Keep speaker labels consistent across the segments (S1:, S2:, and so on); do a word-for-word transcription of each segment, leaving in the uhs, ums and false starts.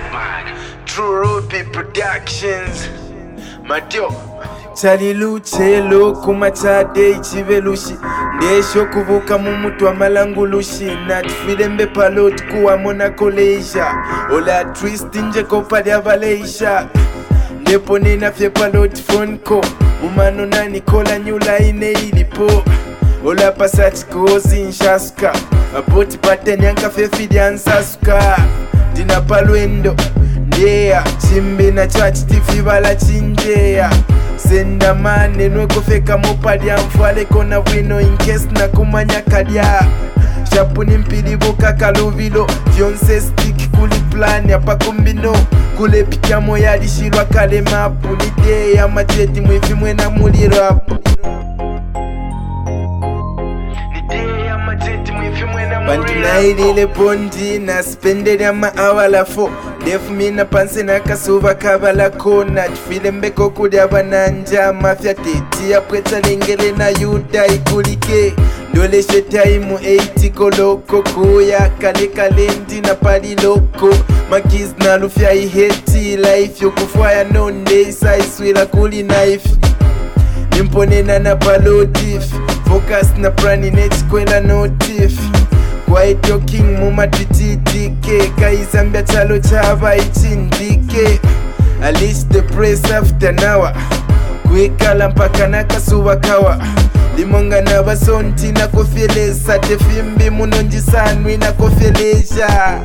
S1: hype man. True Ruby Productions. Mateo.
S2: Chalilu chelo kumachade ichivelushi ndesho kuvuka mumutu amalangulushi natfilembe palot kuwa mona koleja ola twist nje kopali avaleisha ndepo nina fye palot fonko umano nani kola nyula ine ilipo ola pasati kozi nshasuka apoti pateni yanka fye fidi ansasuka dina palwendo ndeya chimbe na chachi tifibala chinjeya senda mane nweko feka mopadi amfale kona wino inkes na kumanya kadia shapuni mpilibo kakaluvilo vyonse stick kuli plan ya pakumbino kule pikyamo yalishilwa kale mapu nide ya majeti mwifi mwena muli rap bantu nailile pondi na spendeli ama awala fo defu mina panse na kasuva kavala kona tufile mbeko kudi abananja mafya teti ya preta lengele na yuda ikulike ndole shetaimu eiti koloko kuya kale kalendi na pali loko makiz na lufya iheti life yokufwaya nonde isa iswila kuli knife nimponena na palotif focus na prani netikwela notif Quiet talking muma twititike kaizambia chalo chava ichindike At least the press after nawa kuikala mpaka nakasuwa kawa limonga na basonti na kofielesa tefimbi munonjisanwi na kofielesha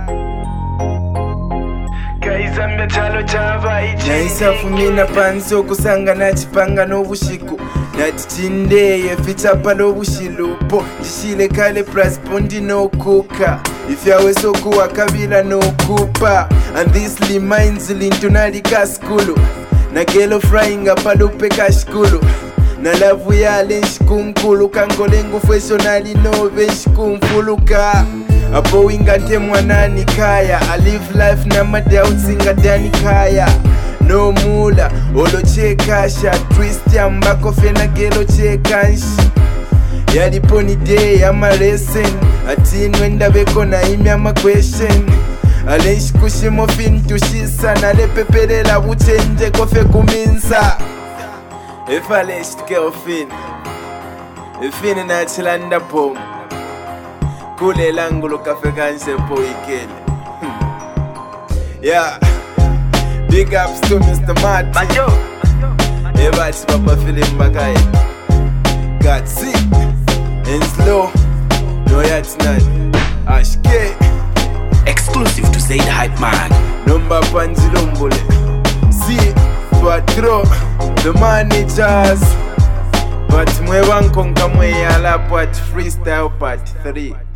S2: kaizambia chalo chava ichindike naisafumina pansi okusanga nachipanga n'obushiku natichindeye fichapa lobushilupo ndishile kale praspondi nokuka ifyawe sokuwa kabila nokupa and this reminds lintunali kaskulu na gelo frying apalupe kashkulu na lavu yale nshikunkulu kangolengu feshonali nove nshikunkuluka apo wingante mwanani kaya I live life na madauts ingadani kaya no mula olo chekasha twist ya mbako fena gelo chekanshi yaliponi day ama lesson ati nwenda beko na imi ama question alenshi kushimo fin tushisa nale pepelela buchenje kofe kuminsa efa lenshi tukeo fin efine na chilanda pom kule langulo kafe kanse po ikele yeah. Big ups to Mister Martin. Everybody's papa feeling back. Got sick and slow. No, that's not. Ashke.
S1: Exclusive to Zaid Hype Man.
S2: Number Panzilumbule. See, Patro, the managers. But mwe wankonga mwe ala part freestyle part three.